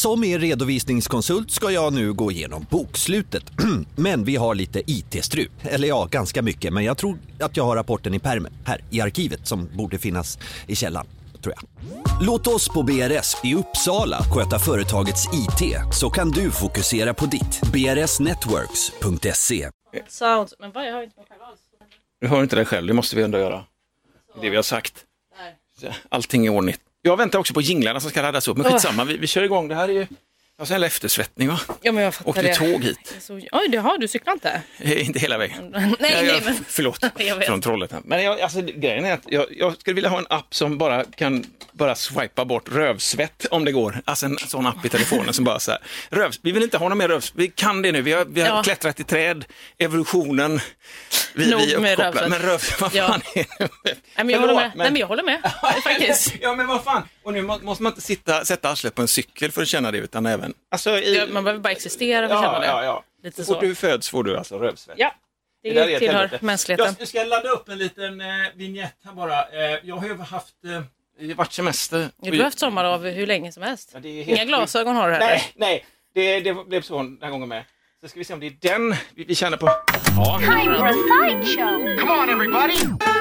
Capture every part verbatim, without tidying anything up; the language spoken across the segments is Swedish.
Som er redovisningskonsult ska jag nu gå igenom bokslutet. Men vi har lite I T-strul. Eller ja, ganska mycket. Men jag tror att jag har rapporten i pärmen här i arkivet som borde finnas i källan, tror jag. Låt oss på B R S i Uppsala sköta företagets I T, så kan du fokusera på ditt. b r s networks punkt se. Sound. Men vad, jag har inte mig själv alls. Du hör inte det själv, det måste vi ändå göra. Det vi har sagt. Nej. Allting är ordnigt. Jag väntar också på jinglarna som ska laddas upp. Men skitsamma, vi, vi kör igång. Det här är ju jag har en eftersvettning, va? Ja, men jag fattar åkte det. tåg hit. Så, oj, det har du cyklat inte? Eh, inte hela vägen. nej, nej, jag, men... Förlåt, jag vet. från Trollhättan. Men jag, alltså, grejen är att jag, jag skulle vilja ha en app som bara kan bara swipa bort rövsvett om det går. Alltså en sån app i telefonen som bara så här, rövs, vi vill inte ha någon mer rövs. Vi kan det nu, vi har, vi har ja. klättrat i träd, evolutionen, vi, Nog vi är med uppkopplade. Men rövs, vad ja. fan är det? Nej, men jag håller med. Men... Nej, men jag håller med, faktiskt. Ja, men vad fan. Och nu måste man inte sitta, sätta arslet på en cykel för att känna det, utan även... Alltså, i... ja, man behöver bara existera för att ja, känna det. Ja, ja. Lite så. Så. Du föds får du alltså rövsvett. Ja, det, det tillhör mänskligheten. Jag ska ladda upp en liten eh, vignett här bara. Eh, jag har ju haft... Eh, det har varit semester. Du har haft sommar av hur länge som helst. Ja, det är helt Inga glasögon har du här. Nej, nej. Det, det blev så den här gången med. Så ska vi se om det är den vi, vi känner på. Ja. Time for a sideshow. Come on everybody!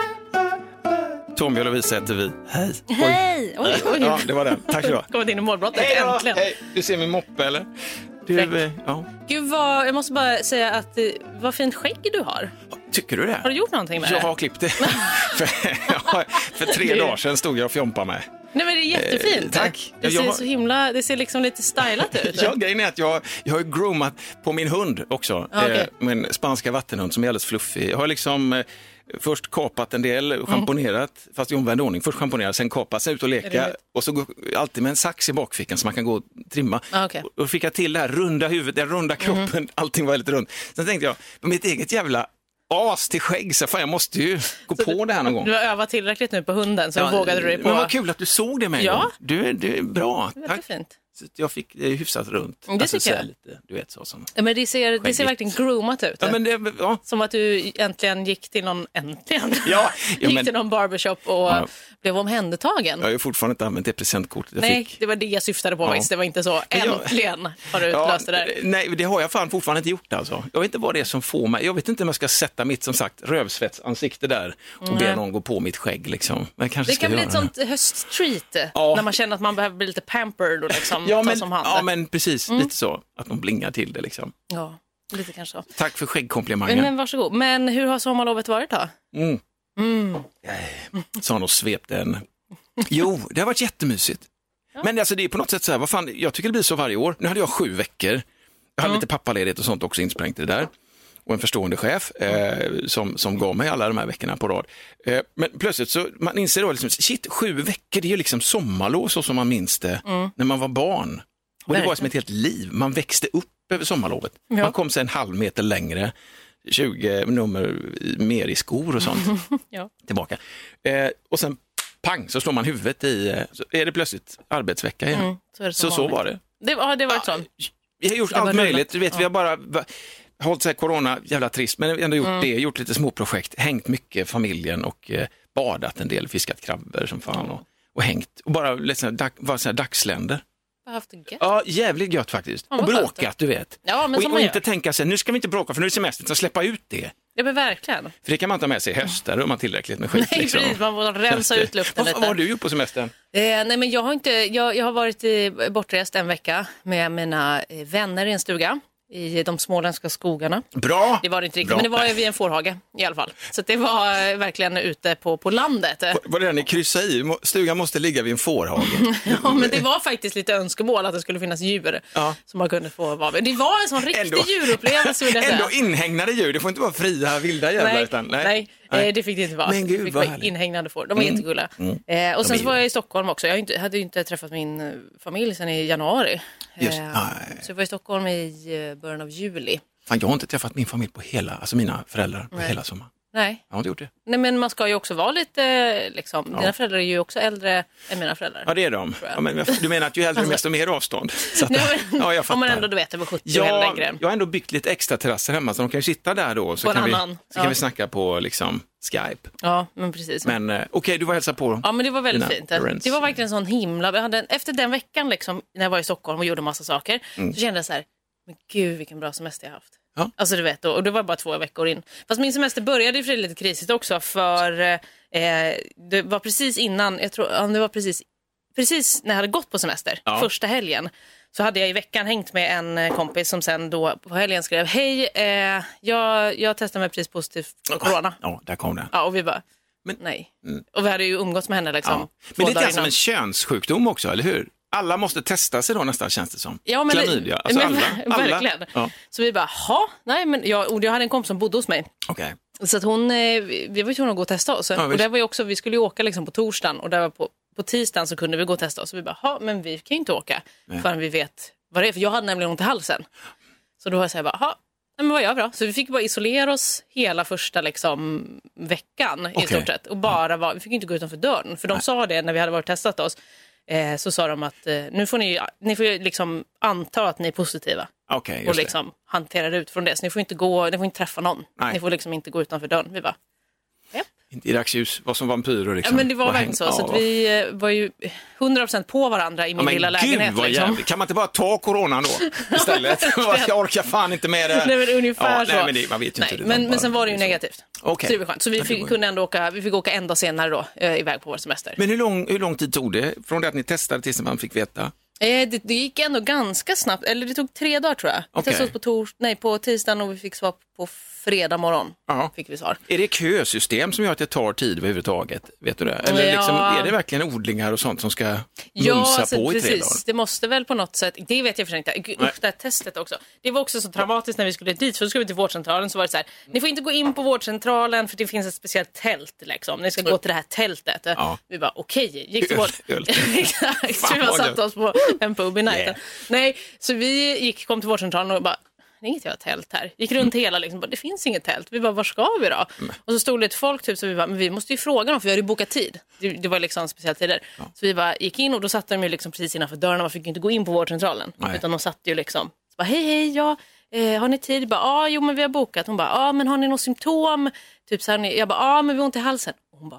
Tommy och Lovisa heter vi. Hej. Hej. Oj, oj. Ja, det var den. Tack så du ha. Kommit in i målbrottet, Hej då. äntligen. Hej. Du ser min moppe, eller? Du, eh, ja. Gud, vad, jag måste bara säga att eh, vad fint skägg du har. Tycker du det? Har du gjort någonting med jag det? Jag har klippt det. för, för tre dagar sedan stod jag och fjompade mig. Nej, men det är jättefint. Eh, tack. Det ser jag... så himla, det ser liksom lite stylat ut. Ja, grejen är att jag, jag har ju groomat på min hund också. Ah, okay. eh, min spanska vattenhund som är alldeles fluffig. Jag har liksom eh, först kapat en del, schamponerat, mm. fast i omvänd ordning. Först schamponerat, sen kapat, sen ut och leka. Och så går alltid med en sax i bakfickan så man kan gå och trimma. Ah, okay. Och då fick jag till det här runda huvudet, den runda kroppen, mm. allting var lite runt. Sen tänkte jag, på mitt eget jävla as till skägg, så fan, jag måste ju gå så på du, det här någon gång. Du har övat tillräckligt nu på hunden, så ja, vågade du dig på. Men vad kul att du såg det med en ja. gång. Du, du är bra, det tack. Fint. Så jag fick det hyfsat runt. Det alltså, tycker jag. Lite, du vet, så som ja, men det ser, det ser verkligen groomat ut. Ja, men det, ja. Som att du äntligen gick till någon, äntligen, ja, ja, gick men, till någon barbershop och ja. blev omhändertagen. Jag har ju fortfarande inte använt det presentkortet jag Nej, fick. det var det jag syftade på. Ja. Det var inte så, äntligen har du ja, löst det där. Nej, det har jag fan fortfarande inte gjort alltså. Jag vet inte vad det är som får mig. Jag vet inte om jag ska sätta mitt, som sagt, rövsvetsansikte där och mm. be någon gå på mitt skägg liksom. Men kanske det kan bli ett sånt hösttreat ja. när man känner att man behöver bli lite pampered och liksom ja, ta men, som hand. Ja, men precis. Mm. Lite så. Att de blingar till det liksom. Ja, lite kanske så. Tack för skäggkomplimangen. Men, men varsågod. Men hur har sommarlovet varit då? Mm. Mm. Så han och svepte en. Jo, det har varit jättemysigt. Ja. Men alltså det är på något sätt så här, vad fan, jag tycker det blir så varje år. Nu hade jag sju veckor. Jag hade mm. lite pappaledighet och sånt också insprängt i det där. Och en förstående chef eh, som, som gav mig alla de här veckorna på rad. Eh, men plötsligt så man inser då liksom, shit, sju veckor, det är ju liksom sommarlov så som man minns det mm. när man var barn. Och det var som ett helt liv. Man växte upp över sommarlovet. Ja. Man kom sig en halv meter längre, tjugo nummer mer i skor och sånt. ja. Tillbaka. Eh, och sen pang, så slår man huvudet i, så är det plötsligt arbetsvecka igen. Mm, så, det så, så var det. Det, ja, det var ett sånt. Vi har gjort allt möjligt. Du vet, ja. Vi har bara hållit sig corona, jävla trist, men vi har ändå gjort mm. det. Gjort lite småprojekt, hängt mycket familjen och eh, badat en del, fiskat krabbor som fan och, och hängt. Och bara liksom, dag, var så här dagsländer. Haft det gött. Ja, jävligt gött faktiskt. Ja, och bråkat, du vet. Ja, men och och inte tänka sig, nu ska vi inte bråka för nu är det semester, så släppa ut det. Ja, men verkligen. För det kan man inte ha med sig i höst, där har man tillräckligt med skit. Nej, liksom. Precis, man får rensa ut luften lite. Vad har du gjort på semestern? Eh, nej, men jag har, inte, jag, jag har varit i, bortrest en vecka med mina vänner i en stuga i de småländska skogarna. Bra! Det var det inte riktigt, Bra. men det var vid en fårhage i alla fall. Så det var verkligen ute på, på landet. Var, var det där ni kryssade i? Stugan måste ligga vid en fårhage. Ja, men det var faktiskt lite önskemål att det skulle finnas djur ja. som man kunde få vara med. Det var en sån riktig ändå, djurupplevelse. Vill jag säga. Ändå inhägnade djur, det får inte vara fria, vilda jävlar. Nej, utan, nej. nej. Nej, det fick det inte vara. Men gud, det vad fick inhägnade får. De var mm. jättegulliga. Mm. Eh, och sen så var jag i Stockholm också. Jag inte, hade ju inte träffat min familj sedan i januari. Just, eh, så jag var i Stockholm i början av juli. Fan, jag har inte träffat min familj på hela, alltså mina föräldrar på nej. hela sommaren. Nej. Jag har inte gjort det. Nej, men man ska ju också vara lite, liksom, Ja. dina föräldrar är ju också äldre än mina föräldrar. Ja, det är de. Ja, men, du menar att ju äldre desto mer avstånd? Så att, Nej, men, ja, jag fattar. om man ändå, du vet, över sjuttio eller Ja, längre. jag har ändå byggt lite extra terrasser hemma så de kan ju sitta där då. Så På en kan, vi, annan, så kan ja. vi snacka på liksom Skype. Ja, men precis. Men eh, okej, okay, du var hälsa på. Ja, men det var väldigt dina fint. parents. Det var verkligen en sån himla... Jag hade, efter den veckan, liksom, när jag var i Stockholm och gjorde massa saker, Mm. så kände jag så här, men gud vilken bra semester jag har haft. Ja. Alltså du vet, och det var bara två veckor in. Fast min semester började ju för lite krisigt också, för eh, det var precis innan, jag tror, ja, det var precis, precis när jag hade gått på semester, Ja. första helgen, så hade jag i veckan hängt med en kompis som sen då på helgen skrev, hej, eh, jag, jag testade mig precis positivt för corona. Ja, där kom den. Ja, och vi bara, Men- nej. Mm. Och vi hade ju umgåtts med henne liksom. Ja. två Men det är dagar lite som innan. en könssjukdom också, eller hur? Alla måste testa sig då nästan, känns det som. Ja, men Klamydia, alltså men, alla. alla. Verkligen. Ja. Så vi bara, ha, nej men jag, och jag hade en kompis som bodde hos mig. Okej. Så att hon, eh, vi vi var ju tvungna att gå och testa oss. Ja, och det var ju också, vi skulle ju åka liksom på torsdagen och där var på, på tisdagen så kunde vi gå och testa oss. Så vi bara, ha, men vi kan ju inte åka Nej. förrän vi vet vad det är. För jag hade nämligen ont i halsen. Så då var jag så här, bara, ha, nej, men vad gör vi då? Så vi fick bara isolera oss hela första liksom, veckan i Okej. stort sett. Och bara var, vi fick inte gå utanför dörren. För de Nej. sa det när vi hade varit och testat oss. Eh, så sa de att eh, nu får ni, ni får ju liksom anta att ni är positiva. Okej, Och just det. liksom hanterar ut från det. Så ni får inte gå, ni får inte träffa någon. Nej. Ni får liksom inte gå utanför dörren. Vi bara, japp. Inte i dagsljus, vad som vampyrer liksom. Ja, men det var Vad verkligen häng- så. Ja, Så att vad- vi eh, var ju hundra procent på varandra i min Ja, men lilla lägenhet. gud vad liksom. jävligt. Kan man inte bara ta coronan då istället? Jag orkar fan inte med det. Nej, men ungefär ja, så. Nej, men det, man vet ju Nej, inte. det men, bara- men sen var det ju negativt. Okej. Så det var skönt. Så vi Ja, det fick, var- kunde ändå åka, vi fick åka en dag senare då, eh, iväg på vår semester. Men hur lång, hur lång tid tog det från det att ni testade tills man fick veta? Eh, det, det gick ändå ganska snabbt, eller det tog tre dagar tror jag. Vi Okej. testade oss på, tors, nej, på tisdagen och vi fick svar på fredag morgon. Ja. Fick vi svar. Är det kösystem som gör att det tar tid överhuvudtaget? Vet du det? Eller Ja. liksom, är det verkligen odlingar och sånt som ska Ja, mumsa alltså, på i tre dagar? precis. Det måste väl på något sätt, det vet jag för sig inte. Gud, Nej. usch, det här testet också. Det var också så traumatiskt när vi skulle dit, för då skulle vi till vårdcentralen så var det så här, ni får inte gå in på vårdcentralen för det finns ett speciellt tält liksom. Ni ska gå till det här tältet. Ja. Vi bara okej, gick till Öl- vård... öl. Exakt, Fan, så vi bara vad satt gött. oss på en pub i närheten. Yeah. Nej, så vi gick, kom till vårdcentralen och bara, det är inget jävla tält här. Gick runt hela liksom, bara, det finns inget tält. Vi bara, var ska vi då? Och så stod det ett folk typ, så vi bara, men vi måste ju fråga dem för vi har ju bokat tid. Det, det var liksom speciella tider. Så vi bara gick in och då satt de ju liksom precis innanför dörren. Man fick ju inte gå in på vårdcentralen. Nej. Utan de satt ju liksom, så bara, hej hej, ja, eh, har ni tid? Ja, ah, jo men vi har bokat. Hon bara, ja ah, men har ni något symptom? Typ så här, jag bara, ja ah, men vi har ont i halsen. Och hon bara,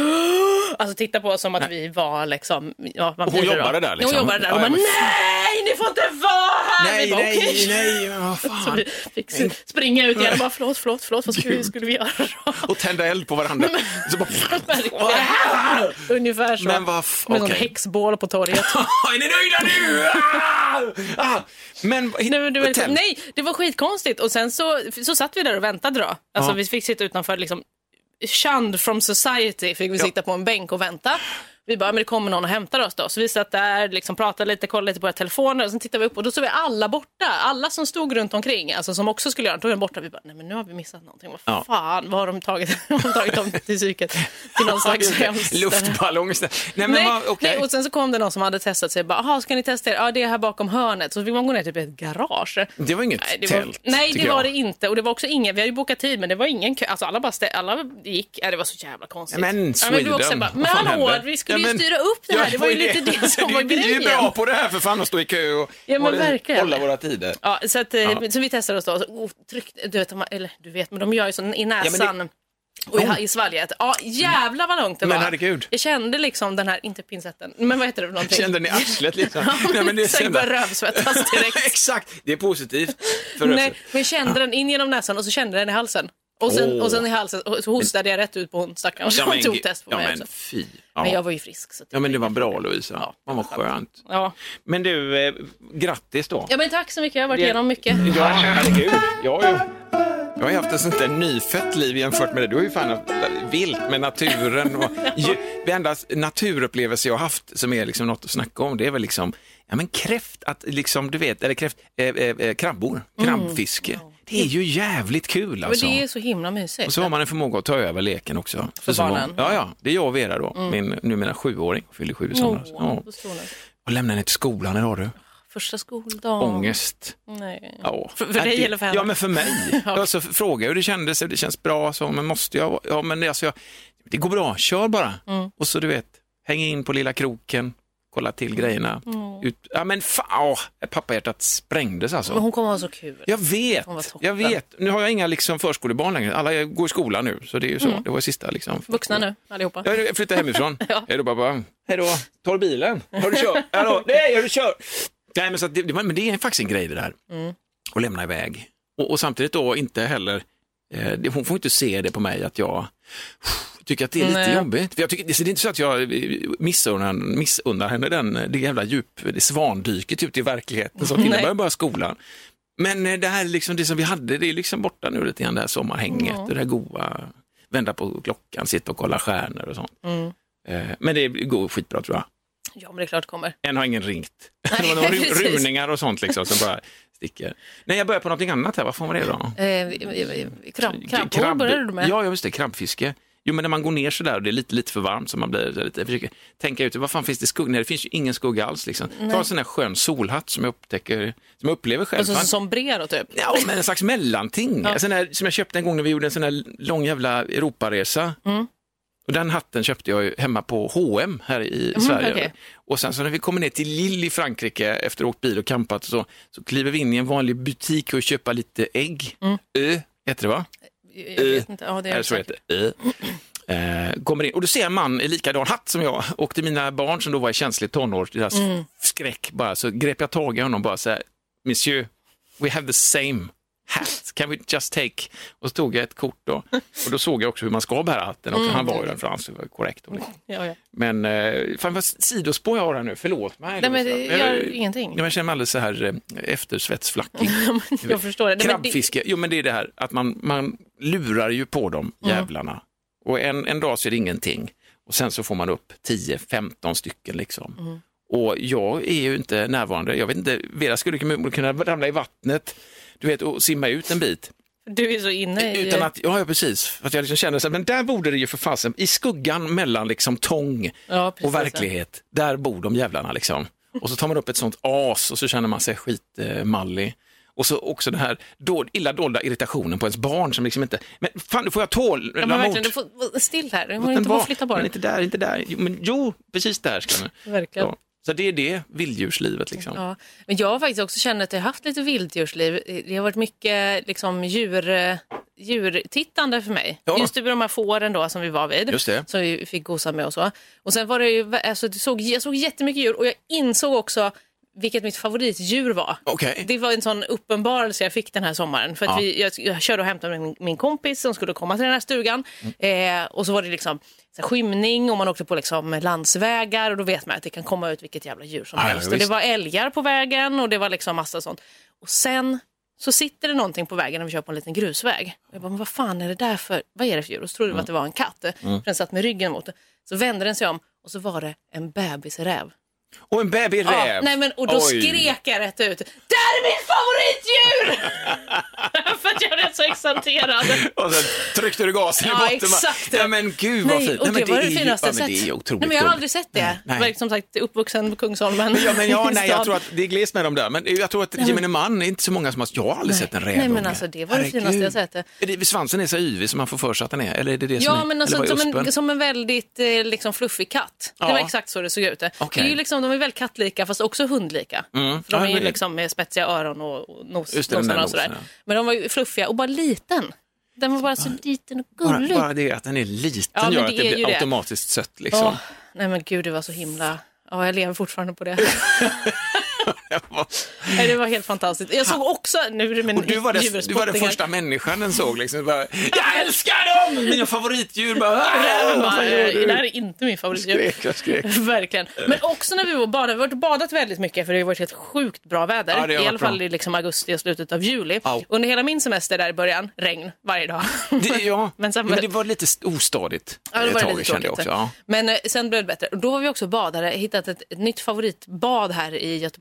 alltså titta på oss som att vi var liksom, ja, man Och hon blir det då. jobbade där, liksom? Hon jobbade där och Ja, bara, men- nej ni får inte vara här! Nej, Vi bara, nej, "Okej." nej, men vad Så fan. vi fick s- springa ut igen och bara förlåt, förlåt, förlåt, vad skulle vi, skulle vi göra då? Och tända eld på varandra. Så bara... Verkligen. Ungefär så. Men vad f- Med någon okej. häxbål på torget. Är ni nöjda nu? Ah! Ah! Men, Nej, men du vet, tält. nej, det var skitkonstigt. Och sen så, så satt vi där och väntade då. Alltså Ja. vi fick sitta utanför liksom, shunned from society fick vi Ja. sitta på en bänk och vänta. Vi bara, men det kommer någon och hämtar oss då. Så vi satt där, liksom, pratade lite, kollade lite på våra telefoner och sen tittade vi upp och då såg vi alla borta. Alla som stod runt omkring, alltså som också skulle göra det, de borta. Vi bara, nej men nu har vi missat någonting. Vad Ja. fan, vad har de tagit, har de tagit dem till psyket? Till någon slags hemskt. Luftballong. Nej, men Nej, vad, okej. nej, och sen så kom det någon som hade testat sig. Bara, aha, ska ni testa er? Ja, det är här bakom hörnet. Så fick man gå ner typ i ett garage. Det var inget Nej, det var, tält. nej, det tycker var jag. det inte. Och det var också ingen, vi hade ju bokat tid, men det var ingen kö. Alltså alla bara stä, alla gick. Ja, det var så jävla konstigt. Ja, men ja, men, du också Sweden, bara, vad men fan hallå, händer? vi skulle Ja, ju men- styra upp det här. Ja, det var ju vad är lite det som det, var Vi är grejen. ju bra på det här för fan att stå i kö och Ja, men hålla- verkligen. hålla våra tider. Ja, så, att, eh, Ja. så vi testade oss då. Så, oh, tryck, du vet, de- eller du vet, men de gör ju så i men näsan. det- Och i, Oh. i svalget. Ja, jävlar vad långt det Men var. herregud. Jag kände liksom den här, inte pincetten, men vad heter det för någonting? Kände ni arslet liksom? Ja, Nej, men det sen kände- började rövsvettas direkt. Exakt, det är positivt. För Nej, rösten. men jag kände den in genom näsan och så kände den i halsen. Och sen, Åh. och sen i halsen och så hostade jag rätt ut på hon stackaren. Och så Ja, men, tog test på ja, mig men också. fy. Ja. Men jag var ju frisk. Så Ja, men det var bra, Lovisa. Ja, Ja, vad skönt. Ja. Men du, eh, grattis då. ja, men tack så mycket. Jag har varit Det- igenom mycket. Ja, herregud. Jag har ju, jag har ju haft ett sånt där nyfött liv jämfört med det. Du har ju fan haft vilt med naturen. Och, ju, det enda naturupplevelse jag har haft som är liksom något att snacka om, det är väl liksom, ja men kräft, att liksom, du vet, eller kräft, eh, eh, krabbor, krabbfiske. Det är ju jävligt kul Men alltså. det är så himla mysigt. Och så har man en förmåga att ta över leken också. För så barnen. Var, ja, ja, det är jag och Vera då. Min numera sjuåring, fyller sju i somras. Åh, Ja. så stor nu. Och lämnade henne till skolan idag du. Första skoldagen. Ångest. Nej. Ja. För, för dig eller för henne? Ja, men för mig. Ja. Alltså, fråga hur det kändes, det känns bra, så, men måste jag? Ja, men det, alltså, jag, det går bra, kör bara. Mm. Och så du vet, häng in på lilla kroken, kolla till grejerna. Mm. Ut, ja men fan, pappahjärtat sprängdes alltså. Men hon kommer ha så kul. Jag vet, jag vet. Nu har jag inga liksom förskolebarn längre, alla går i skolan nu, så det är ju så. Mm. Det var sista liksom. Vuxna nu, allihopa. Jag flyttar hemifrån. Ja. Hej då pappa. Hej då, tar bilen. Har du kört? Hallå, nej, har du kört? Nej, men, så att det, men det är faktiskt en grej det där. Mm. Att lämna iväg. Och, och samtidigt då inte heller, eh, hon får inte se det på mig att jag tycker att det är lite Nej. jobbigt. För jag tycker, det är inte så att jag missunnar, missunnar henne den, det jävla djup, det svandyket ut i verkligheten som innebär bara skolan. Men det här liksom, det som vi hade, det är liksom borta nu lite grann, det här sommarhänget, mm. det där goa, vända på klockan, sitta och kolla stjärnor och sånt. Mm. Eh, men det går skitbra tror jag. Ja, men det är klart det kommer. En har ingen ringt. Det var några rymningar och sånt liksom som bara sticker. Nej, jag börjar på någonting annat här. Vad får man det då? Eh, krabb, krabbor började du med? Ja, just det. Krabbfiske. Jo, men när man går ner så där och det är lite, lite för varmt så man blir lite, jag försöker tänka ut, vad fan finns det skugg? Nej, det finns ju ingen skugga alls liksom. Ta en sån här skön solhatt som jag upptäcker, som jag upplever själv. Alltså som sombrero typ? Ja, men en slags mellanting. Ja. En sån här, som jag köpte en gång när vi gjorde en sån här lång jävla Europaresa. Mm. Och den hatten köpte jag ju hemma på H och M här i mm, Sverige. Okay. Och sen så när vi kommer ner till Lille i Frankrike efter att åkt bil och campat så, så kliver vi in i en vanlig butik och köper lite ägg. Mm. Ö, heter det va? Jag vet inte. Ja, det är, är så heter det. Eh, kommer in och du ser en man i likadan hatt som jag och till mina barn som då var i känsligt tonår, deras mm. skräck bara, så grep jag tag i honom bara så här, Monsieur, we have the same hat, can we just take? Och så tog jag ett kort då. Och då såg jag också hur man ska bära hatten. Mm. Han var ju den frans, det var korrekt. Ja, ja. Men eh, fan vad sidospår jag har här nu, förlåt mig. Nej, men det gör jag, ingenting. Jag känner mig alldeles så här eh, eftersvetsflackig. Jag förstår det. Krabbfiske, jo men det är det här att man, man lurar ju på dem, jävlarna. Mm. Och en, en dag så är det ingenting. Och sen så får man upp tio femton stycken liksom. Mm. Och jag är ju inte närvarande. Jag vet inte, Vera skulle kunna ramla i vattnet, du vet, och simma ut en bit. Du är så inne i... Utan att, ja, ja precis. För att jag liksom känner så här, men där borde det ju för fasen, i skuggan mellan liksom tång ja, och verklighet, där bor de jävlarna liksom. Och så tar man upp ett sånt as och så känner man sig skitmallig. Eh, och så också den här då, illa dolda irritationen på ens barn som liksom inte, men fan, får jag tål? Ja, men verkligen, du får still här, du får inte bara flytta på den. Inte där, inte där. Jo, men jo, precis där ska man. Verkligen. Ja. Så det är det, vilddjurslivet liksom. Ja, men jag har faktiskt också känt att jag har haft lite vilddjursliv. Det har varit mycket liksom djur, djurtittande för mig. Ja. Just det, de här fåren då som vi var vid. Just det. Som vi fick gosa med och så. Och sen var det ju, alltså, det såg, jag såg jättemycket djur och jag insåg också vilket mitt favoritdjur var. Okay. Det var en sån uppenbarelse jag fick den här sommaren. För att ja. vi, jag, jag körde och hämtade min, min kompis som skulle komma till den här stugan. Mm. Eh, och så var det liksom så här, skymning och man åkte på liksom landsvägar. Och då vet man att det kan komma ut vilket jävla djur som ah, helst. Ja, och det var älgar på vägen och det var liksom massa sånt. Och sen så sitter det någonting på vägen när vi kör på en liten grusväg. Och jag bara, men vad fan är det där för, vad är det för djur? Och så trodde vi mm. att det var en katt. Mm. För den satt med ryggen mot det. Så vände den sig om och så var det en bebisräv. Och en babyräv. Ja, nej men, och då Oj. skrek jag rätt ut. Det är mitt favoritdjur! För att jag är rätt så exalterad. Och sen tryckte du gasen ja, i botten. Exakt. Nej men gud vad fint. Och nej, det var det finaste jag sett. Det är otroligt nej, men jag har aldrig sett det. Nej. Jag var som sagt uppvuxen på Kungsholmen. Ja, men ja, nej, jag tror att det är gles med dem där. Men jag tror att gemene man är inte så många som har... Jag har aldrig nej. sett en räv. Nej men alltså det var det finaste jag sett. Är det, svansen är så yvig som man får för sig att den är? Eller är det det som ja, är, men alltså som en, som en väldigt liksom fluffig katt. Det var exakt så det såg ut. Det är ju liksom, de är väl kattlika fast också hundlika. Mm. För de är ju liksom med spetsiga öron och nos, nosarna och sådär. Ja. Men de var ju fluffiga och bara liten. Den var bara så liten och gullig. Bara, bara det att den är liten ja, gör det att det blir det. automatiskt sött liksom. Oh, nej men gud, det var så himla... Ja, jag lever fortfarande på det. Nej, det var helt fantastiskt. Jag såg också nu med och du var, det, du var den första människan den såg liksom. Bara, jag älskar dem! Mina favoritdjur. Bara, bara, det här är inte min favoritdjur. Skrek, jag skrek. Verkligen. Men också när vi var badade, vi har varit badat väldigt mycket för det har varit ett sjukt bra väder. Ja, i alla fall i liksom augusti och slutet av juli. Au. Under hela min semester där i början, regn varje dag. Det, ja, men, sen, men det var lite ostadigt. Ja, det var tag, lite tråkigt. Också, ja. Men sen blev det bättre. Och då var vi också badare, hittat ett, ett nytt favoritbad här i Göteborg i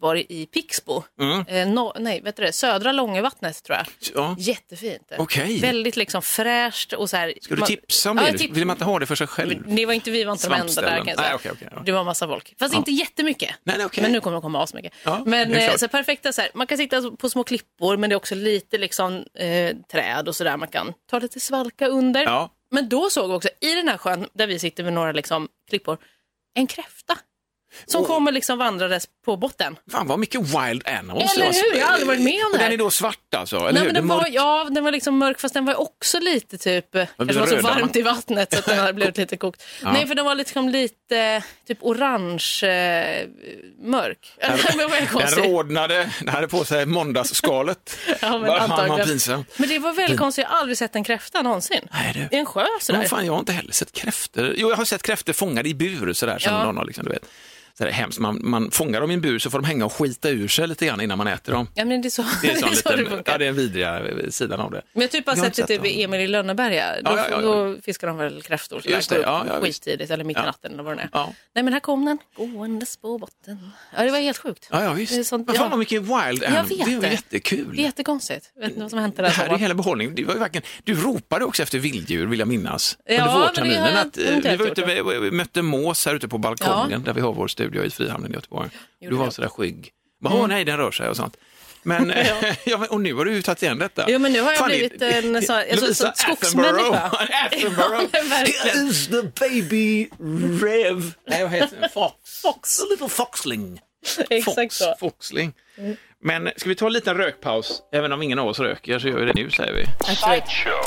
i Pixbo. Mm. Eh, no, nej, vet du det? Södra Långevattnet tror jag. Ja. Jättefint. Okej. Väldigt liksom fräscht och så här. Ska du man, tipsa om ja, det? Tips, Vill man inte ha det för sig själv? det var inte vi, var inte de enda där kan jag säga. Nej, okay, okay, ja. Det var massa folk. Fast ja. inte jättemycket. Nej, nej, okay. Men nu kommer de komma asmycket. Ja, men eh, så perfekta så här, man kan sitta på små klippor men det är också lite liksom eh, träd och sådär man kan ta lite svalka under. Ja. Men då såg vi också i den här sjön där vi sitter med några liksom klippor en kräfta. Som oh. kommer liksom vandrades på botten. Fan vad mycket wild animals. Eller hur? Jag har aldrig varit med om det här. Den är då svart alltså? Eller Nej, hur? men den var, ja, den var liksom mörk fast den var också lite typ... Det var så varmt i vattnet så att den hade blivit lite kokt. Ja. Nej, för den var liksom lite typ orange eh, mörk. Den rodnade, den hade på sig måndagsskalet. Ja, men antagligen. Men det var väldigt konstigt. Jag har aldrig sett en kräfta någonsin. Nej, du. I en sjö sådär. Ja, fan, jag har inte heller sett kräftor. Jo, jag har sett kräftor fångade i bur sådär som ja. någon har liksom, du vet. Så det är hemskt. Man, man fångar dem i en bur så får de hänga och skita ur sig lite grann innan man äter dem. Ja, men det är så det, är så det, liten, det funkar. Ja, det är en vidriga sidan av det. Men jag typ har sett det typ Emil i Lönneberga. Då, ja, ja, ja. då fiskar de väl kräftor. Så just det, ja, ja, skittidigt eller mitt i natten ja. eller vad det är. Ja. Nej, men här kom den. Gåendes på botten. Ja, det var helt sjukt. Ja, ja visst. Sånt, men fan ja. vad mycket wild jag vet det var jättekul. Det är jättekonstigt. Vet ni vad som hände där? Det här är hela behållningen. Det var ju verkligen... Du ropade också efter vilddjur, vill jag minnas. Ja, under vårterminen. Att, vi var ute, vi mötte mås här ute på balkongen ja. där vi har vår studio i Frihamnen i Göteborg. Du var sådär skygg. Åh mm. nej, den rör sig och sånt. Men, ja. ja, och nu har du ju tagit igen detta. Jo, men nu har jag Fan, blivit en så, alltså, så, skogsmänniska. Attenborough. Here is the baby Rev. Nej, vad heter det? Fox. Fox. A little foxling. Exakt Fox, så. Foxling. Mm. Men ska vi ta en liten rökpaus? Även om ingen av oss röker så gör vi det nu, säger vi. Absolut.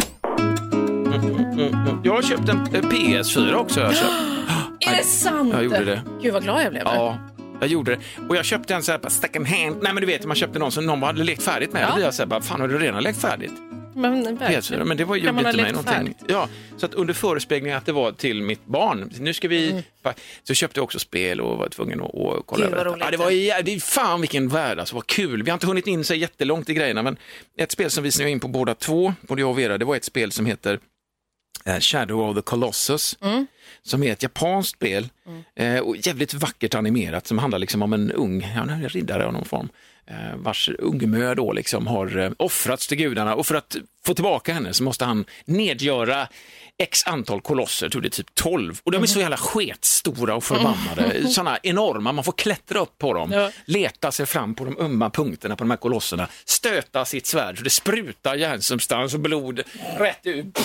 Mm, mm, mm. Jag har köpt en P S fyra också. Jag köpt. Är det sant? Jag gjorde det. Gud vad glad jag blev. Ja. Jag gjorde det. Och jag köpte en så här second hand. Nej, men du vet, man köpte någon som någon hade lekt färdigt med. Ja. Då blir jag så här, bara, fan har du redan lekt färdigt? Men, P S fyra, men det var ju inte mig någonting. Ja, så att under förespegling att det var till mitt barn. Nu ska vi... Mm. Så köpte jag också spel och var tvungen att, att kolla över det. Ja, det var jävligt, fan vilken värld, alltså vad kul. Vi har inte hunnit in så jättelångt i grejerna, men ett spel som vi snöade in på båda två, både jag och Vera, det var ett spel som heter Shadow of the Colossus, mm. som är ett japanskt spel mm. eh, och jävligt vackert animerat som handlar liksom om en ung ja, en riddare av någon form eh, vars ungmö då liksom har eh, offrats till gudarna, och för att få tillbaka henne så måste han nedgöra x antal kolosser, tror det är typ tolv, och de är så jävla sketstora och förbannade, mm. sådana enorma, man får klättra upp på dem, ja. leta sig fram på de ömma punkterna på de här kolosserna, stöta sitt svärd så det sprutar järnsubstans och blod rätt ut.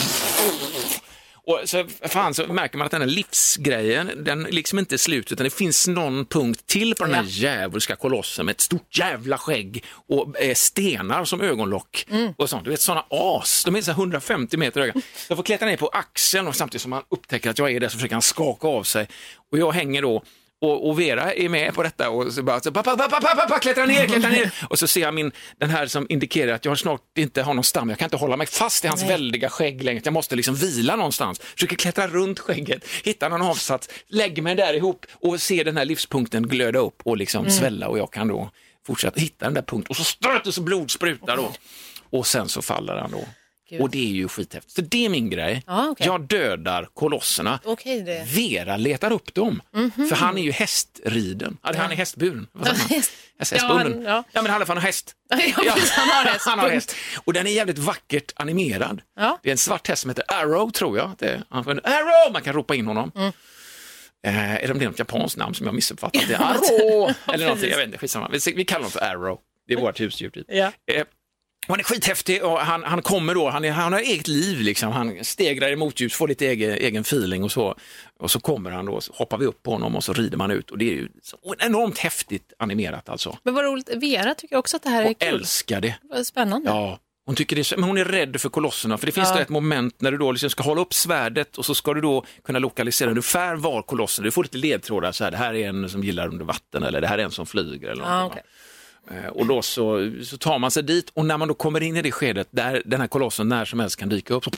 Och så, fan, så märker man att den här livsgrejen, den liksom inte är slut, utan det finns någon punkt till på den här djävulska kolossen med ett stort jävla skägg och eh, stenar som ögonlock mm. och sånt. Du vet, sådana as, de är så hundrafemtio meter höga. Jag får klättra ner på axeln och samtidigt som man upptäcker att jag är där så försöker han skaka av sig. Och jag hänger då Och, och Vera är med på detta och så bara så, pappa, pappa, pappa, pappa, klättra ner, klättra ner. Och så ser jag min, den här som indikerar att jag snart inte har någon stam. Jag kan inte hålla mig fast i hans Nej. väldiga skägg längre. Jag måste liksom vila någonstans. Försöker klättra runt skägget, hitta någon avsats, lägger mig där ihop och se den här livspunkten glöda upp och liksom mm. svälla. Och jag kan då fortsätta hitta den där punkten. Och så stöter så blod sprutar då. Och sen så faller han då. Gud. Och det är ju skithäftigt. Så det är min grej. Ah, okay. Jag dödar kolosserna. Okay, det. Vera letar upp dem. Mm-hmm. För han är ju hästriden. Ja, han är hästburen. Vad sa man? Hästbunden. Ja, ja, men i alla fall han har häst. Ja, ja, han har häst. Han har häst. Och den är jävligt vackert animerad. Ja. Det är en svart häst som heter Arrow, tror jag. Det är, Arrow! Man kan ropa in honom. Mm. Eh, är det något japanskt namn som jag missuppfattat? Det är Arrow! Eller någonting, jag vet inte, skitsamma. Vi, vi kallar honom för Arrow. Det är vårt husdjur. Ja. Eh, Han är skithäftig och han, han kommer då, han, är, han har eget liv liksom, han stegrar emot ljus, får lite egen, egen feeling och så, och så kommer han då, så hoppar vi upp på honom och så rider man ut, och det är ju så enormt häftigt animerat alltså. Men vad roligt, Vera tycker också att det här är och kul. Älskar det. Vad spännande. Ja, hon tycker det är, men hon är rädd för kolosserna, för det finns ja. då ett moment när du då liksom ska hålla upp svärdet och så ska du då kunna lokalisera ungefär var kolossen, du får lite ledtrådar så här, det här är en som gillar under vatten eller det här är en som flyger eller någonting. Ja, okay. Och då så, så tar man sig dit, och när man då kommer in i det skedet där den här kolossen när som helst kan dyka upp, så,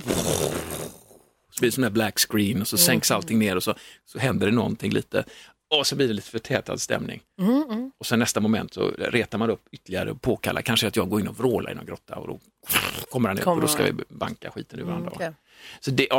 så blir det som en black screen och så mm. sänks allting ner och så, så händer det någonting lite, och så blir det lite förtätad stämning. Mm, mm. Och sen nästa moment så retar man upp ytterligare och påkallar kanske att jag går in och vrålar i någon grotta, och då kommer han upp och då ska vi banka skiten ur varandra. Mm, okay. Så det, ja,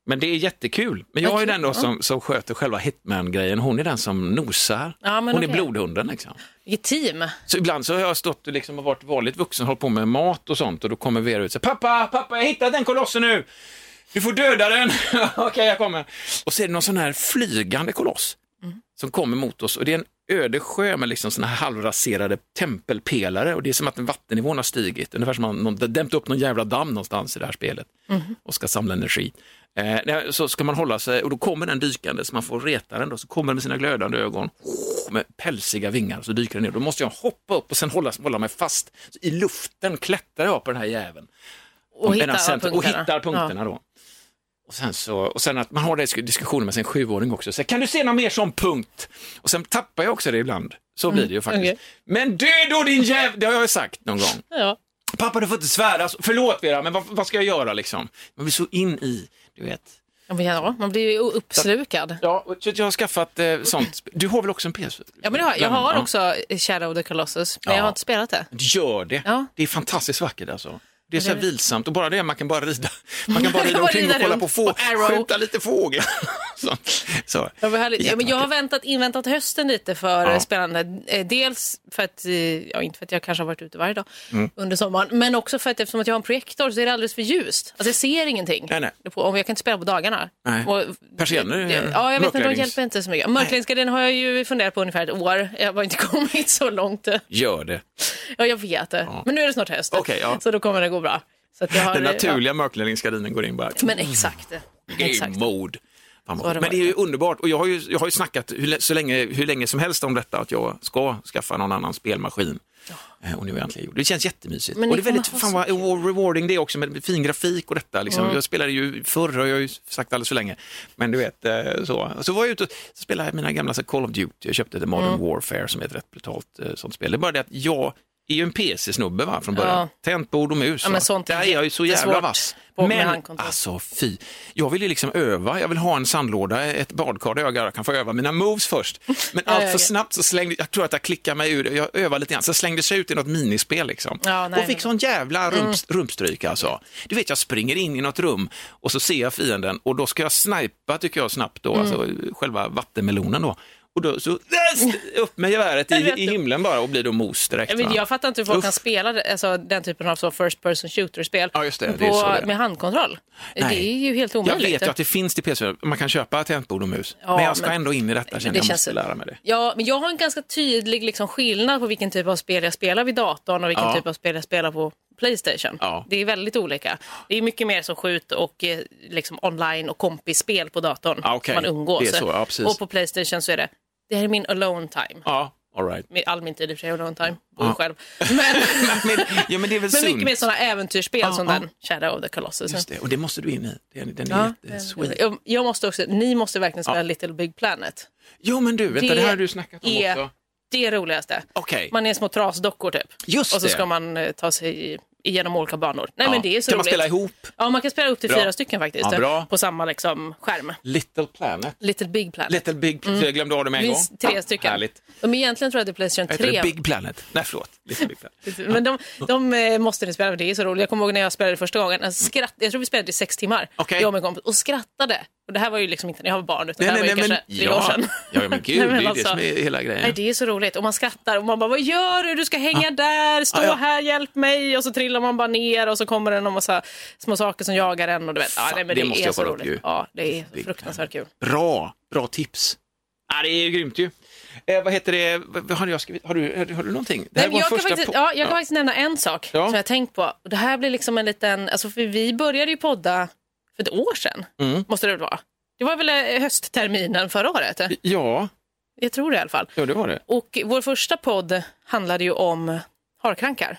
Men det är jättekul. Men jag Vad är kul, den då ja. som, som sköter själva Hitman-grejen. Hon är den som nosar. Ja, men Hon okej. är blodhunden liksom. Vilket team. Så ibland så har jag stått och liksom varit vanligt vuxen och hållit på med mat och sånt. Och då kommer Vera ut och säger, pappa, pappa, jag hittade den kolossen nu. Du får döda den. Okej, okay, jag kommer. Och så är det någon sån här flygande koloss mm. som kommer mot oss. Och det är en öde sjö med liksom såna här halvraserade tempelpelare. Och det är som att vattennivån har stigit. Ungefär som man någon, dämt upp någon jävla damm någonstans i det här spelet. Mm. Och ska samla energi. Eh, så ska man hålla sig, och då kommer den dykande så man får reta den då. Så kommer den med sina glödande ögon med pälsiga vingar, så dyker den ner. Då måste jag hoppa upp och sen hålla, hålla mig fast. Så i luften klättrar jag på den här jäveln. Och hittar punkterna. Och hittar punkterna ja. då. Och sen, så, och sen att man har det diskussioner med sin sjuåring också. Så kan du se någon mer som punkt? Och sen tappar jag också det ibland. Så blir det ju faktiskt. Mm, okay. Men dö då din jävel! Det har jag ju sagt någon gång. Ja. Pappa, du får inte svära. Förlåt Vera, men vad, vad ska jag göra liksom? Man blir så in i, du vet. Ja, man blir ju uppslukad. Ja, så jag har skaffat eh, sånt. Du har väl också en P S? Ja, men det har, jag har också Shadow of the Colossus, men ja. jag har inte spelat det. Gör det. Ja. Det är fantastiskt vackert alltså. Det är så här det... vilsamt och bara det, man kan bara rida. Man kan bara rida omkring och kolla på få, skjuta lite fåglar. så. Så. Ja, ja, men jag har väntat, inväntat hösten lite för ja. spelande. Dels för att, ja, inte för att jag kanske har varit ute varje dag mm. under sommaren, men också för att eftersom att jag har en projektor så är det alldeles för ljust. Alltså jag ser ingenting. Nej, nej. Om jag kan inte spela på dagarna. Nej. Persienner? Ja, jag vet, men de hjälper inte så mycket. Mörkläggningsgardin har jag ju funderat på ungefär ett år. Jag har inte kommit så långt. Gör det. Ja, jag vet det. Ja. Men nu är det snart höst. Okay, ja. Så då kommer det gå bra. Så att jag har, den naturliga ja. mörkläggningsgardinen går in bara. Men exakt. Game exakt. Mode. Det men det är ju underbart och jag har ju, jag har ju snackat hur, så länge, hur länge som helst om detta att jag ska skaffa någon annan spelmaskin. Ja. Och nu är jag äntligen gjort. Det känns jättemysigt. Men och det är väldigt fan vad rewarding det är också med fin grafik och detta. Liksom. Mm. Jag spelade ju förr och jag har ju sagt alldeles för länge. Men du vet, så. Så var jag ute och spelade mina gamla så Call of Duty. Jag köpte The Modern mm. Warfare som är ett rätt brutalt sånt spel. Det är bara det att jag är ju en P C-snubbe va, från början. Ja. Tangentbord och mus. Ja, men sånt där är jag ju så jävla vass. Men alltså fy, jag vill ju liksom öva. Jag vill ha en sandlåda, ett badkar där jag kan få öva mina moves först. Men allt för snabbt så slängde jag tror att jag klickar mig ur. Jag övar lite grann, så slängde sig ut i något minispel liksom. Ja, nej, och fick sån jävla rump, mm. rumpstryk alltså. Du vet, jag springer in i något rum och så ser jag fienden och då ska jag snipa tycker jag snabbt då, mm. alltså själva vattenmelonen då. Och då så upp med geväret i, i himlen bara och blir då mos direkt. Jag, vet, jag fattar inte hur folk Uff. kan spela alltså, den typen av så first person shooter-spel ja, just det, på, det är så det. med handkontroll. Nej. Det är ju helt omöjligt. Jag vet ju att det finns till P C, man kan köpa tangentbord och mus. Ja, men jag ska men, ändå in i detta, känner det jag måste lära mig det. Ja, men jag har en ganska tydlig liksom, skillnad på vilken typ av spel jag spelar vid datorn och vilken ja. typ av spel jag spelar på PlayStation. Ja. Det är väldigt olika. Det är mycket mer som skjut och liksom, online och kompisspel på datorn. Ah, okay. Man umgås. Det är så, ja, precis. Och på PlayStation så är det det här är min alone time. Ja, all right. All min tid i och för sig alone time. Bor ja. själv. Men, men, ja, men det är väl men mycket mer sådana äventyrsspel ja, som ja. den Shadow of the Colossus. Just det, och det måste du in i. Den, den är ja, jättesweet. Jag, jag måste också, ni måste verkligen spela ja. Little Big Planet. Jo, men du, vänta, det, det här har du snackat om är också. Det roligaste. Okay. Man är små trasdockor typ. Just och så det. ska man uh, ta sig igenom olika banor. Nej, ja. men det är så kan roligt. man spela ihop? Ja, man kan spela upp till bra. fyra stycken faktiskt. Ja, bra. På samma liksom, skärm. Little Planet. Little Big Planet. Little Big Planet. Mm. Jag glömde av det med en gång. Det tre stycken. Härligt. De egentligen tror jag att det är PlayStation tre. Heter det Big Planet? Nej, förlåt. Little Big Planet. Men de, de måste ni spela, för det är så roligt. Jag kommer ihåg när jag spelade första gången. Jag, skratt, jag tror vi spelade i sex timmar. Okay. Jag och min kompis. Och skrattade. Och det här var ju liksom inte när jag var barn, utan nej, det här nej, var ju nej, kanske men, tre ja. år sedan. Ja, men gud, nej, men det är alltså, det som är hela grejen. Nej, det är så roligt. Och man skrattar och man bara, vad gör du? Du ska hänga ah. där, stå ah, ja. här, hjälp mig. Och så trillar man bara ner och så kommer det en massa små saker som jagar en. Och du vet, Fan, ja, nej, men det, det måste är jag så kolla roligt. upp ju. Ja, det är Big fruktansvärt kul. Bra, bra tips. Ja, det är ju grymt ju. Eh, vad heter det? Vad har, jag skrivit? Har, du, har du någonting? Det här Nej, var jag, kan första faktiskt, po- ja, jag kan ja. faktiskt nämna en sak ja. som jag tänkt på. Och det här blir liksom en liten, alltså för vi började ju podda för ett år sedan. Mm. Måste det vara. Det var väl höstterminen förra året? Ja. Jag tror det i alla fall. Ja, det var det. Och vår första podd handlade ju om harkrankar.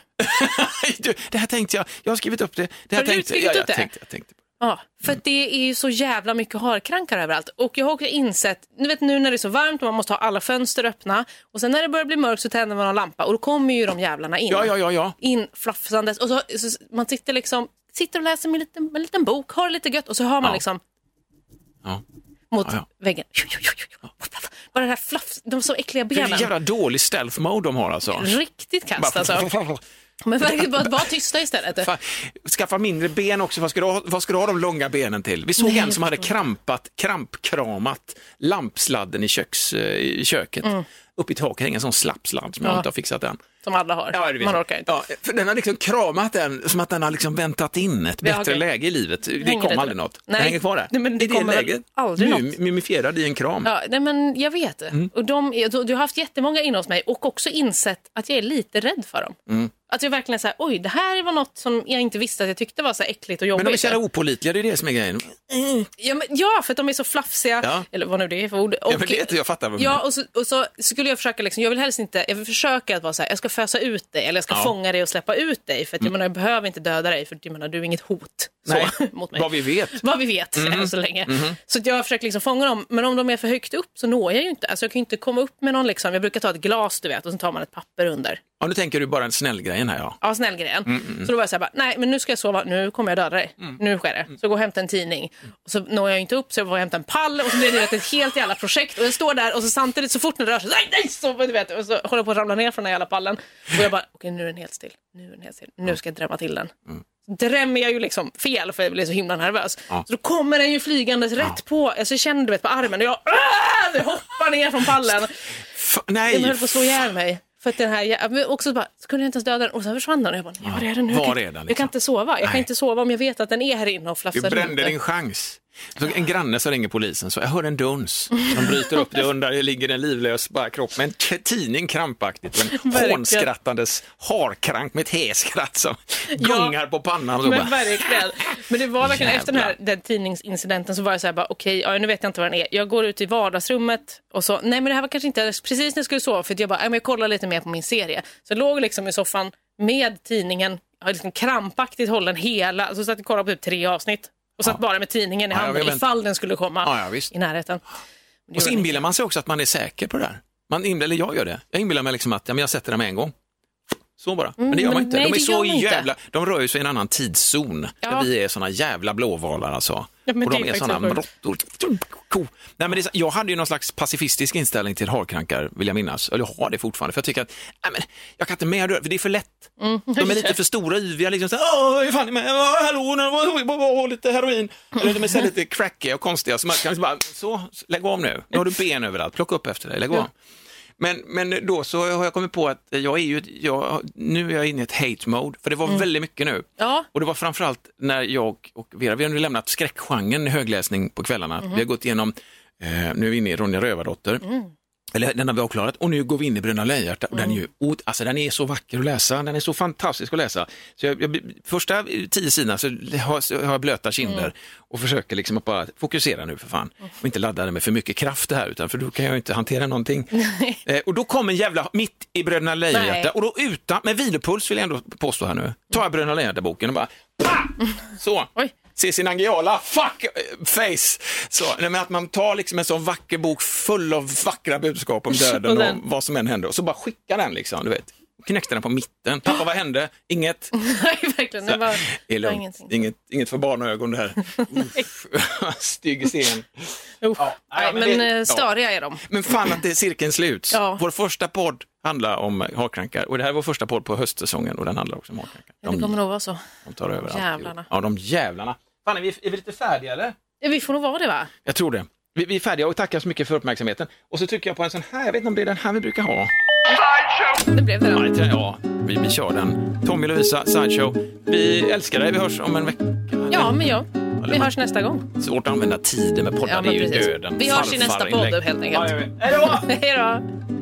du, det här tänkte jag. Jag har skrivit upp det. det här har du tänkte, skrivit ja, upp jag det? Tänkte, jag tänkte. Ja, för mm. det är ju så jävla mycket harkrankar överallt. Och jag har också insett, ni vet nu när det är så varmt och man måste ha alla fönster öppna. Och sen när det börjar bli mörkt så tänder man en lampa. Och då kommer ju de jävlarna in. Ja, ja, ja, ja. In flafsandes. Och så, så man sitter liksom, sitter och läser med en liten, med en liten bok, har det lite gött. Och så har man ja. liksom... Ja. mot ja, ja. väggen. Bara det här fluff, de så äckliga benen. Det är en jävla dålig stealth mode de har alltså. Riktigt kast alltså. Men verkligen bara vara tysta istället. Fan, skaffa mindre ben också. Vad ska, du ha, vad ska du ha de långa benen till? Vi såg Nej, en som hade krampat, krampkramat lampsladden i, köks, i köket. Mm. Upp i taket hänger en sån slappsladd som ja. jag inte har fixat än. Som alla har. Ja, Man orkar inte. Ja, för den har liksom kramat den som att den har liksom väntat in ett bättre okay. läge i livet. Det hänger kom det aldrig något. Nej. Det hänger kvar där. Nej, men det, det kommer läget. Aldrig nu, något. Mumifierad i en kram. Ja, nej, men jag vet det. Mm. Och de, du, du har haft jättemånga inne hos mig och också insett att jag är lite rädd för dem. Mm. Att jag verkligen säger, oj, det här var något som jag inte visste att jag tyckte var så äckligt och jobbigt. Men de är så jävla opålitliga, det är det som är grejen. Mm. Ja, men, ja, för att de är så flafsiga. Ja. Eller vad nu det är för ord. Och, ja, men det är inte, jag fattar. Vad ja, och så, och så skulle jag försöka, liksom, jag vill helst inte, jag vill försöka att vara så här, jag ska fösa ut dig eller jag ska ja. fånga dig och släppa ut dig. För att, mm. jag, menar, jag behöver inte döda dig, för jag menar, du är inget hot Nej. Så, mot mig. Vad vi vet. Vad vi vet, mm. än så länge. Mm. Så att jag försöker liksom fånga dem, men om de är för högt upp så når jag ju inte. Alltså jag kan ju inte komma upp med någon, liksom, jag brukar ta ett glas, du vet, och så tar man ett papper under. Ja, nu tänker du bara en snäll grejen här, ja. Ja, snäll grejen. Mm, mm. Så då var jag så här, bara, nej, men nu ska jag sova, nu kommer jag döda dig. Mm. Nu sker det. Så gå och hämta en tidning. Och så når jag inte upp, så jag får hämta en pall och så blir det ett helt jävla projekt. Och jag står där och så samtidigt så fort den rör sig, nej, nej, så, du vet, och så håller jag på att ramla ner från den jävla pallen. Och jag bara, okej, okay, nu är den helt still. Nu är den helt still. Nu ska jag drämma till den. Mm. Drämmer jag ju liksom fel för jag blir så himla nervös. Ja. Så då kommer den ju flygandes ja. rätt på. Alltså, jag kände, du vet, på armen och jag, jag hoppar ner från pallen. F- nej. Jag höll på att slå ihjäl mig. För att den här, men också bara, så kunde jag inte ens döda den. Och sen försvann den. Och jag bara, nej, var är den nu? Var jag, är den, liksom? jag kan inte sova. Jag nej. kan inte sova om jag vet att den är här inne och flafsar. Du brände din chans. Så en granne så ringer polisen, så jag hör en duns. De bryter upp det under, det ligger en livlös bara kropp med en t- tidning krampaktigt. En hånskrattandes harkrank med ett häskratt som ja, gungar på pannan. Och så men bara, verkligen. Men det var verkligen efter den här den tidningsincidenten så var jag så här bara, okej, okay, ja, nu vet jag inte vad den är. Jag går ut i vardagsrummet och så, nej men det här var kanske inte precis när jag skulle sova, för jag bara, nej, men jag kollar lite mer på min serie. Så jag låg liksom i soffan med tidningen, jag liksom krampaktigt hållen hela, så satt jag kollade på typ tre avsnitt. Och satt ja. bara med tidningen i handen ja, ifall den skulle komma ja, ja, i närheten. Och så inbillar man sig också att man är säker på det där. Man inbillar, eller jag gör det. Jag inbillar mig liksom att ja, men jag sätter den med en gång. Så bara. Men det gör man inte. Nej, de är så jävla, inte. De rör ju sig i en annan tidszon. Ja. Där vi är såna jävla blåvalar alltså. Ja, och de är, är såna råttor. Nej, men det är, jag hade ju någon slags pacifistisk inställning till harkrankar, vill jag minnas. Eller jag har det fortfarande. För jag tycker att nej, men, jag kan inte med det, för det är för lätt. Mm. De är lite för stora, yviga. Liksom så åh, vad fan är med? Hallå, lite heroin. Eller de är så lite crackiga och konstiga. Så man kan bara, så, lägg av nu. Nu har du ben överallt. Plocka upp efter dig, lägg av. Ja. Men, men då så har jag kommit på att jag är ju, jag, nu är jag inne i ett hate mode, för det var mm. väldigt mycket nu. Ja. Och det var framförallt när jag och Vera, vi har nu lämnat skräckgenren i högläsning på kvällarna. Mm. Vi har gått igenom, eh, nu är vi inne i Ronja Rövardotter. Mm. Eller den har vi avklarat. Och nu går vi in i Bröderna Lejonhjärta. Och mm. den, är ju, alltså, den är så vacker att läsa. Den är så fantastisk att läsa. Så jag, jag, första tio sidorna så har, så har jag blöta kinder. Mm. Och försöker liksom att bara fokusera nu för fan. Och inte ladda det med för mycket kraft det här. Utan för då kan jag inte hantera någonting. eh, och då kommer en jävla mitt i Bröderna Lejonhjärta. Och då utan, med vilopuls vill jag ändå påstå här nu. Tar jag Bröderna Lejonhjärta-boken och bara... Pah! Så. Oj. Se sin angiala fuck face. Så, men att man tar liksom en sån vacker bok full av vackra budskap om döden och, och vad som än händer. Och så bara skickar den liksom, du vet. Knäckte den på mitten. Pappa, vad hände? Inget. Nej, verkligen. Det var, det var ingenting. Inget, inget för barnögon det här. Stygg scen. Ja, nej, men men det, stariga är de. Men fan att det är cirkeln slut. Ja. Vår första podd handlar om harkrankar. Och det här är vår första podd på höstsäsongen. Och den handlar också om harkrankar. De, ja, det kommer nog vara så. De tar över jävlarna. Allt. Ja, de jävlarna. Fan, är vi, är vi lite färdiga eller? Ja, vi får nog vara det, va? Jag tror det. Vi, vi är färdiga och tackar så mycket för uppmärksamheten. Och så tycker jag på en sån här, jag vet inte om det är den här vi brukar ha. Det blev det då. Ja, ja vi, vi kör den. Tommy Lovisa, Sideshow. Vi älskar dig, vi hörs om en vecka. Ja, men ja. Vi hörs nästa gång. Svårt att använda tiden med poddar, ja, det är ju döden. Vi hörs i nästa podd helt enkelt. Ja, hej då! Hej då!